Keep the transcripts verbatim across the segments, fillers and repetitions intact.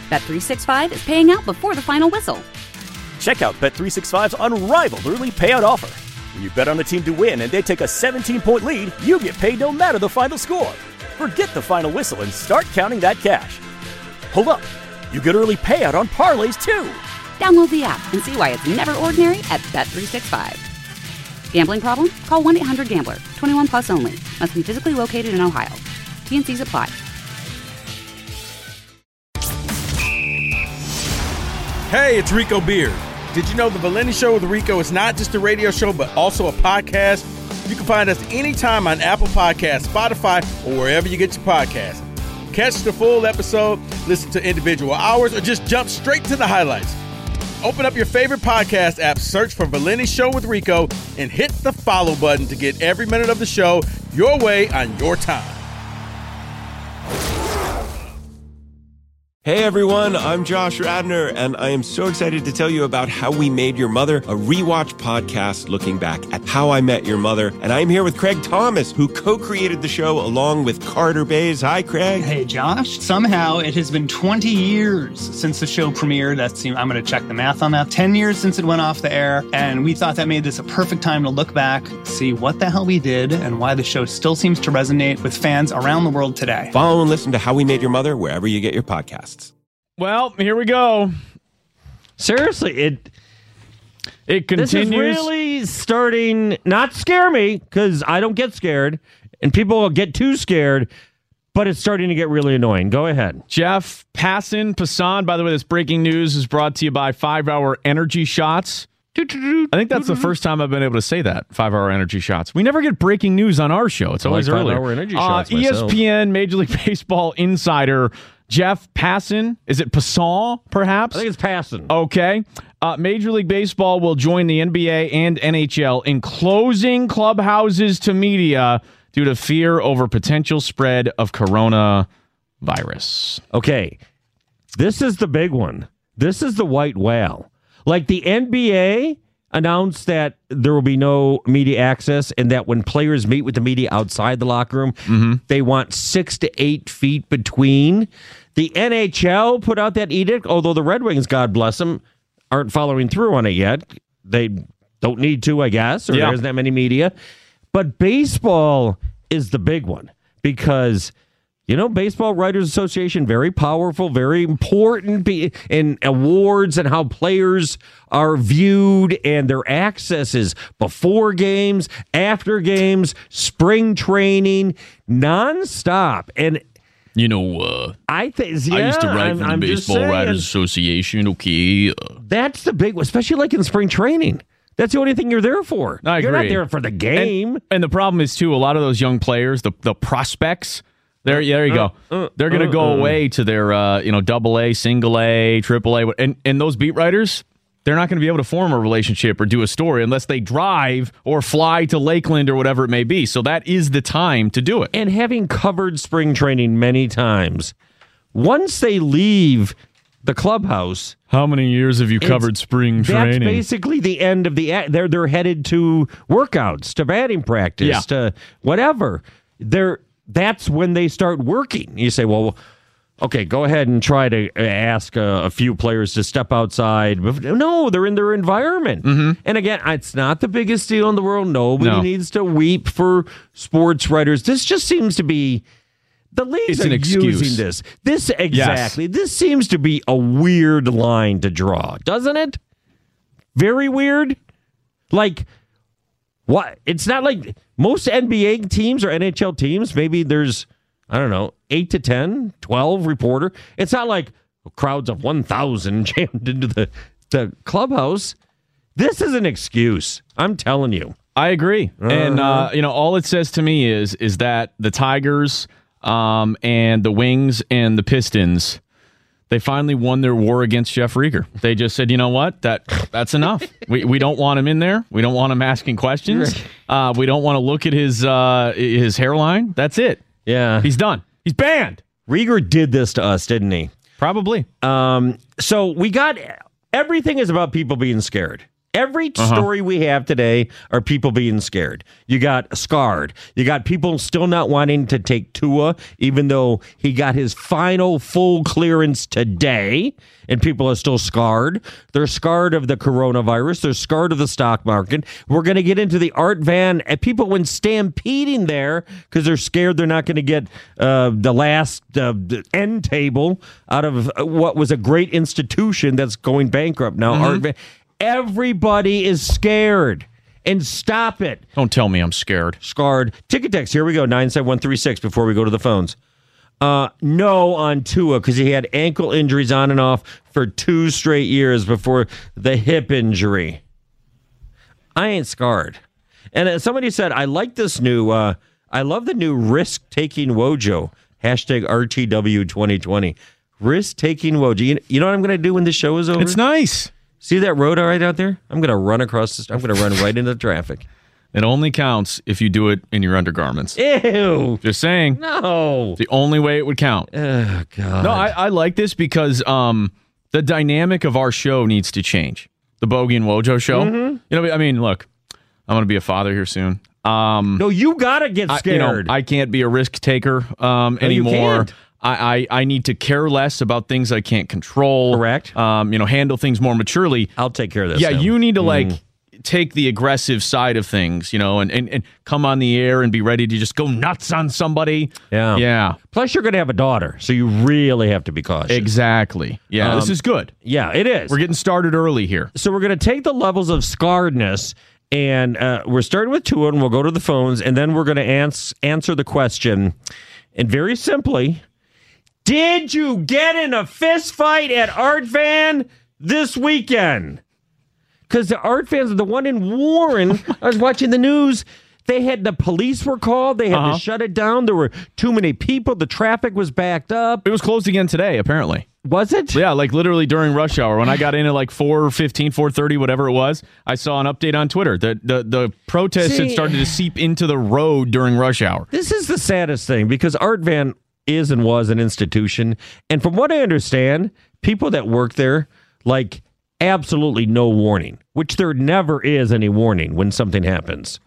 Bet three sixty-five is paying out before the final whistle. Check out Bet three sixty-five's unrivaled early payout offer. When you bet on a team to win and they take a seventeen-point lead, you get paid no matter the final score. Forget the final whistle and start counting that cash. Hold up. You get early payout on parlays, too. Download the app and see why it's never ordinary at Bet three sixty-five. Gambling problem? Call one eight hundred gambler. twenty-one plus only. Must be physically located in Ohio. T N Cs apply. Hey, it's Rico Beard. Did you know the Valenti Show with Rico is not just a radio show, but also a podcast? You can find us anytime on Apple Podcasts, Spotify, or wherever you get your podcasts. Catch the full episode, listen to individual hours, or just jump straight to the highlights. Open up your favorite podcast app, search for Valenti Show with Rico, and hit the follow button to get every minute of the show your way on your time. Hey everyone, I'm Josh Radner, and I am so excited to tell you about How We Made Your Mother, a rewatch podcast looking back at How I Met Your Mother. And I'm here with Craig Thomas, who co-created the show along with Carter Bays. Hi, Craig. Hey, Josh. Somehow it has been twenty years since the show premiered. That's, I'm going to check the math on that. ten years since it went off the air, and we thought that made this a perfect time to look back, see what the hell we did, and why the show still seems to resonate with fans around the world today. Follow and listen to How We Made Your Mother wherever you get your podcasts. Well, here we go. Seriously, it it continues. This is really starting not scare me because I don't get scared, and people get too scared. But it's starting to get really annoying. Go ahead, Jeff Passan Passan. By the way, this breaking news is brought to you by Five Hour Energy Shots. I think that's the first time I've been able to say that. Five Hour Energy Shots. We never get breaking news on our show. It's always like early. Five Hour Energy uh, Shots. E S P N Major League Baseball insider Jeff Passan. Is it Passan, perhaps? I think it's Passan. Okay. Uh, Major League Baseball will join the N B A and N H L in closing clubhouses to media due to fear over potential spread of coronavirus. Okay. This is the big one. This is the white whale. Like the N B A announced that there will be no media access and that when players meet with the media outside the locker room, mm-hmm. they want six to eight feet between. The N H L put out that edict, although the Red Wings, God bless them, aren't following through on it yet. They don't need to, I guess, or yeah. there isn't that many media. But baseball is the big one because, you know, Baseball Writers Association, very powerful, very important in awards and how players are viewed and their accesses before games, after games, spring training, nonstop. And You know, uh, I think yeah, I used to write I'm, for the I'm Baseball Writers Association. Okay, uh, that's the big one, especially like in spring training. That's the only thing you're there for. I you're agree. not there for the game. And, and the problem is, too, a lot of those young players, the the prospects, there, there you go. Uh, uh, They're going to uh, go uh, away to their, uh, you know, double A, single A, triple A. And, and those beat writers, they're not going to be able to form a relationship or do a story unless they drive or fly to Lakeland or whatever it may be. So that is the time to do it. And having covered spring training many times, once they leave the clubhouse, how many years have you covered spring training? That's basically the end of the. They're they're headed to workouts, to batting practice, yeah. to whatever. They're that's when they start working. You say, well, okay, go ahead and try to ask a, a few players to step outside. No, they're in their environment. Mm-hmm. And again, it's not the biggest deal in the world. Nobody no. needs to weep for sports writers. This just seems to be. The leagues it's are an excuse. using this. This exactly. Yes. This seems to be a weird line to draw, doesn't it? Very weird. Like what? It's not like most N B A teams or N H L teams. Maybe there's I don't know eight to ten, twelve reporter. It's not like crowds of one thousand jammed into the the clubhouse. This is an excuse. I'm telling you. I agree. Uh-huh. And uh, you know, all it says to me is is that the Tigers. Um, and the Wings and the Pistons, they finally won their war against Jeff Rieger. They just said, you know what, that that's enough. we we don't want him in there. We don't want him asking questions. Uh, we don't want to look at his uh, his hairline. That's it. Yeah, he's done. He's banned. Rieger did this to us, didn't he? Probably. Um, so we got everything is about people being scared. Every Uh-huh. story we have today are people being scared. You got scarred. You got people still not wanting to take Tua, even though he got his final full clearance today, and people are still scarred. They're scarred of the coronavirus. They're scarred of the stock market. We're going to get into the Art Van. And people went stampeding there because they're scared they're not going to get uh, the last uh, end table out of what was a great institution that's going bankrupt now. Mm-hmm. Art Van. Everybody is scared. And stop it. Don't tell me I'm scared. Scarred. Ticket text. Here we go. nine seven one three six before we go to the phones. Uh, no on Tua because he had ankle injuries on and off for two straight years before the hip injury. I ain't scarred. And uh, somebody said, I like this new, uh, I love the new risk-taking Wojo. Hashtag R T W twenty twenty. Risk-taking Wojo. You, you know what I'm going to do when this show is over? It's nice. See that road right out there? I'm going to run across this. I'm going to run right into the traffic. It only counts if you do it in your undergarments. Ew. Just saying. No. The only way it would count. Oh, God. No, I, I like this because um, the dynamic of our show needs to change. The Bogey and Wojo show. Mm-hmm. You know, I mean, look, I'm going to be a father here soon. Um, no, you got to get I, scared. you know, I can't be a risk taker um, No, you anymore. can't. I, I, I need to care less about things I can't control. Correct. Um, you know, handle things more maturely. I'll take care of this. Yeah, now. you need to like Mm. take the aggressive side of things, you know, and, and, and come on the air and be ready to just go nuts on somebody. Yeah. Yeah. Plus, you're going to have a daughter, so you really have to be cautious. Exactly. Yeah, Um, this is good. Yeah, it is. We're getting started early here. So we're going to take the levels of scarredness, and uh, we're starting with Tua, and we'll go to the phones, and then we're going to ans- answer the question. And very simply, did you get in a fist fight at Art Van this weekend? Because the Art Vans, the one in Warren, I was watching the news. They had the police were called. They had Uh-huh. to shut it down. There were too many people. The traffic was backed up. It was closed again today, apparently. Was it? Yeah, like literally during rush hour. When I got in at like four fifteen, four thirty, whatever it was, I saw an update on Twitter that the, the protests had See- started to seep into the road during rush hour. This is the saddest thing because Art Van is and was an institution. And from what I understand, people that work there, like, absolutely no warning, which there never is any warning when something happens.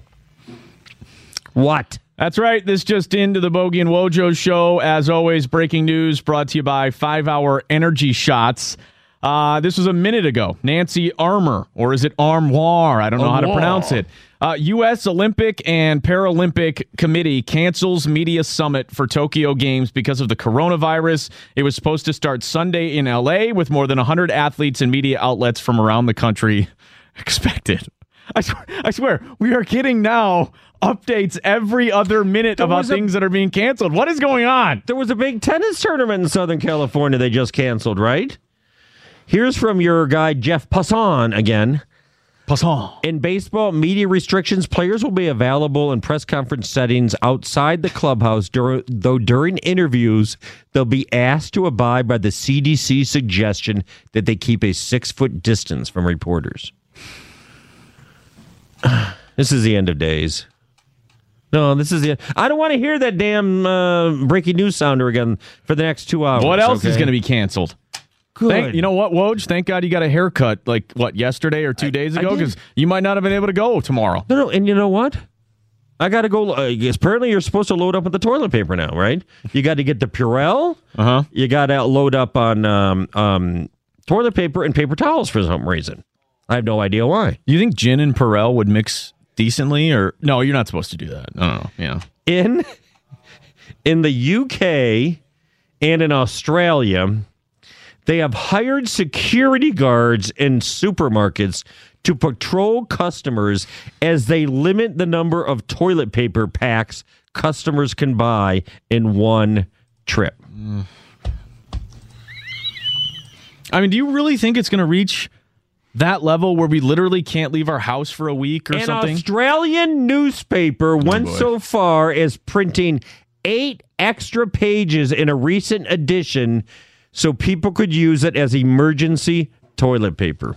What? That's right. This just into the Bogey and Wojo show. As always, breaking news brought to you by five hour Energy Shots. Uh, this was a minute ago. Nancy Armour, or is it Armoire? I don't know how to pronounce it. Uh, U S Olympic and Paralympic Committee cancels media summit for Tokyo Games because of the coronavirus. It was supposed to start Sunday in L A with more than one hundred athletes and media outlets from around the country expected. I swear, I swear, we are getting now updates every other minute There about was a- things that are being canceled. What is going on? There was a big tennis tournament in Southern California they just canceled, right? Here's from your guy, Jeff Passan, again. Passan. In baseball, media restrictions, players will be available in press conference settings outside the clubhouse, dur- though during interviews, they'll be asked to abide by the C D C suggestion that they keep a six-foot distance from reporters. This is the end of days. No, this is the. I don't want to hear that damn uh, breaking news sounder again for the next two hours. What else okay? is going to be canceled? Good. Thank, you know what, Woj? Thank God you got a haircut like, what, yesterday or two days I ago? did. Because you might not have been able to go tomorrow. No, no, and you know what? I got to go. Uh, apparently, you're supposed to load up with the toilet paper now, right? You got to get the Purell. Uh-huh. You got to load up on um, um, toilet paper and paper towels for some reason. I have no idea why. You think gin and Perel would mix decently? Or no, you're not supposed to do that. I don't know. Yeah. In in the U K and in Australia, they have hired security guards in supermarkets to patrol customers as they limit the number of toilet paper packs customers can buy in one trip. I mean, do you really think it's going to reach that level where we literally can't leave our house for a week or An something? Australian newspaper went boy. so far as printing eight extra pages in a recent edition so people could use it as emergency toilet paper.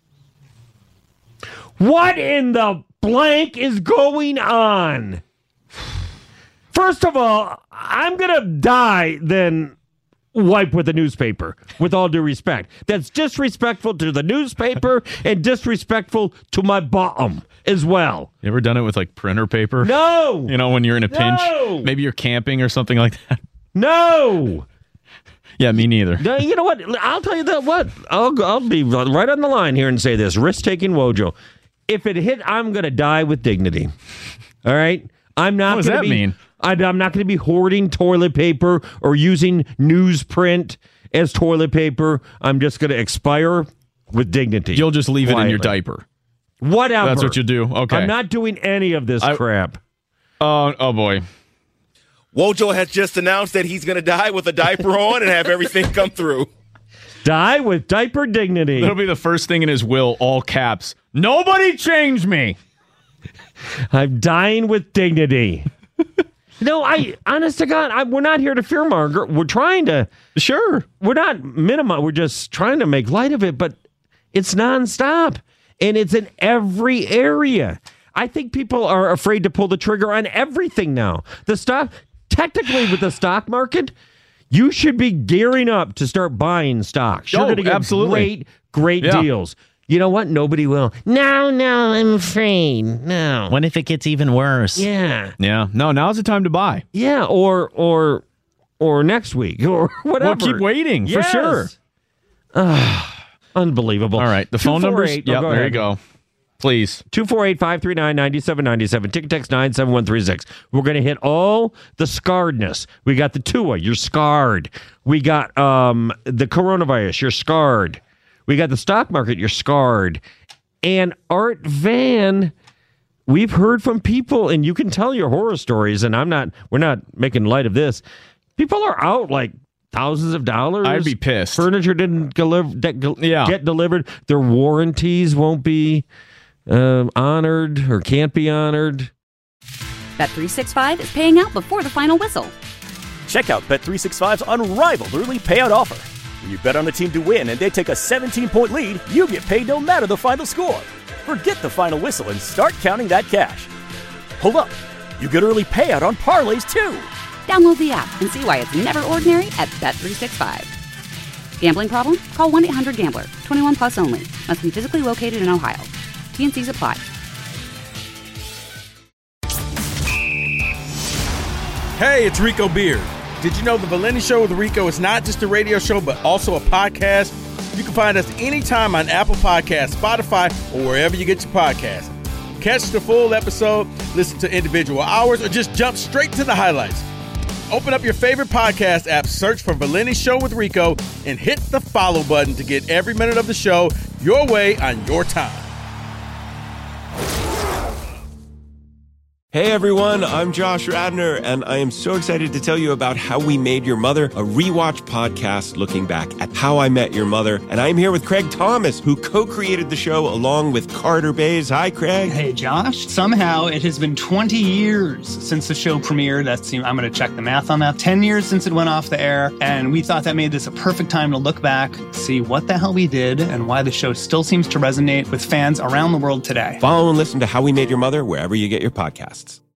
What in the blank is going on? First of all, I'm going to die then wipe with a newspaper, with all due respect. That's disrespectful to the newspaper and disrespectful to my bottom as well. You ever done it with like printer paper? No. You know, when you're in a pinch? No. Maybe you're camping or something like that? No. Yeah, me neither. No, you know what? I'll tell you that what. I'll, I'll be right on the line here and say this. Risk-taking Wojo. If it hit, I'm going to die with dignity. All right? I'm not What does gonna that be, mean? I, I'm not going to be hoarding toilet paper or using newsprint as toilet paper. I'm just going to expire with dignity. You'll just leave quietly. it in your diaper. Whatever. That's what you do? Okay. I'm not doing any of this I, crap. Oh, oh boy. Wojo has just announced that he's going to die with a diaper on and have everything come through. Die with diaper dignity. That'll be the first thing in his will, all caps. Nobody change me. I'm dying with dignity. No, I, honest to God, I, we're not here to fearmonger. We're trying to. Sure. We're not minimum. We're just trying to make light of it, but it's nonstop. And it's in every area. I think people are afraid to pull the trigger on everything now. The stock, technically with the stock market, you should be gearing up to start buying stocks. You're Oh, going to get absolutely. great, great Yeah. deals. You know what? Nobody will. No, no, I'm afraid. No. What if it gets even worse? Yeah. Yeah. No, now's the time to buy. Yeah, or or or next week or whatever. We'll keep waiting for Yes. sure. Ah, unbelievable. All right. The phone numbers. two four eight Yep, oh, go there you ahead. go. Please. two four eight, five three nine, nine seven nine seven. Ticket text nine seven one three six. We're going to hit all the scarredness. We got the Tua, you're scarred. We got um the coronavirus, you're scarred. We got the stock market, you're scarred. And Art Van, we've heard from people, and you can tell your horror stories, and I'm not, we're not making light of this. People are out like thousands of dollars. I'd be pissed. Furniture didn't deliver, de- Yeah. get delivered. Their warranties won't be um, honored or can't be honored. Bet three sixty-five is paying out before the final whistle. Check out Bet three sixty-five's unrivaled early payout offer. When you bet on a team to win and they take a seventeen-point lead, you get paid no matter the final score. Forget the final whistle and start counting that cash. Hold up. You get early payout on parlays, too. Download the app and see why it's never ordinary at Bet three sixty-five. Gambling problem? Call one eight hundred gambler. twenty-one plus only. Must be physically located in Ohio. T N Cs apply. Hey, it's Rico Beard. Did you know the Valenti Show with Rico is not just a radio show, but also a podcast? You can find us anytime on Apple Podcasts, Spotify, or wherever you get your podcasts. Catch the full episode, listen to individual hours, or just jump straight to the highlights. Open up your favorite podcast app, search for Valenti Show with Rico, and hit the follow button to get every minute of the show your way on your time. Hey everyone, I'm Josh Radner, and I am so excited to tell you about How We Made Your Mother, a rewatch podcast looking back at How I Met Your Mother. And I'm here with Craig Thomas, who co-created the show along with Carter Bays. Hi, Craig. Hey, Josh. Somehow it has been twenty years since the show premiered. That's, I'm going to check the math on that. ten years since it went off the air. And we thought that made this a perfect time to look back, see what the hell we did, and why the show still seems to resonate with fans around the world today. Follow and listen to How We Made Your Mother wherever you get your podcasts.